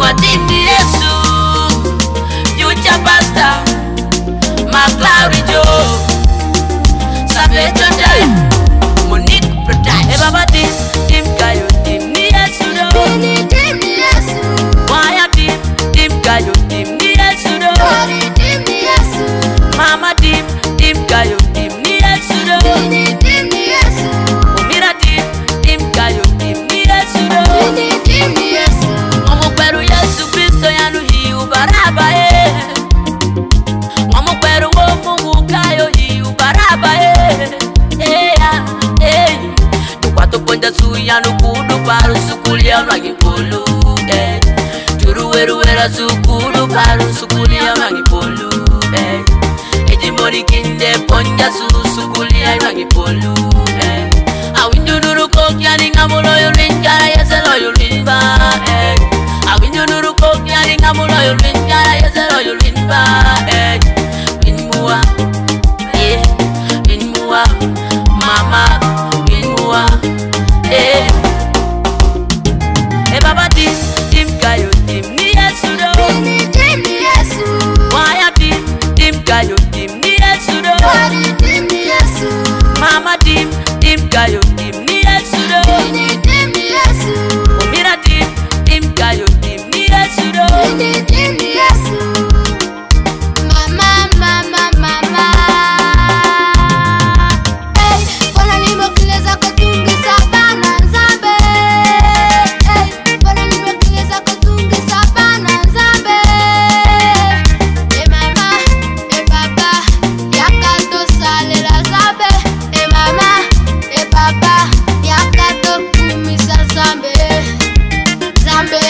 Baba Tindi Yesu, future pastor, McLaren Joe, Savage Time, Monique Protect. Baba Tim Kayo Tim Yesu do. Tim Yesu. Why Tim Kayo Tim Yesu do. Tim Yesu. Mama Tim Kayo Tim Yesu do. Tim Yesu. Umira Tim Kayo Tim Yesu do. Tim Yesu. Omo peru Yesu Kristo yanu hiu baraba e. Omo peru Mungu Kayo hiu baraba e. Tukwatoponja suyanu kudu paru sukulia mwagipolu Turuweruwera sukulu paru sukulia mwagipolu Ejimoni kinde ponja sukulia mwagipolu Awinjunuru kokyani ngamulo yulinjara yeselo yulinba Awinjunuru kokyani ngamulo yulinjara yeselo yulinba Winmuwa, winmuwa, mama Baba Tim Kayo Tim Yesu do. Tim Yesu. Why Tim Kayo Tim Yesu do. Tim Yesu. Mama Tim Kayo Tim Yesu do. Tim Yesu. Umira Tim Kayo Tim Yesu do. Tim Yesu. Zambe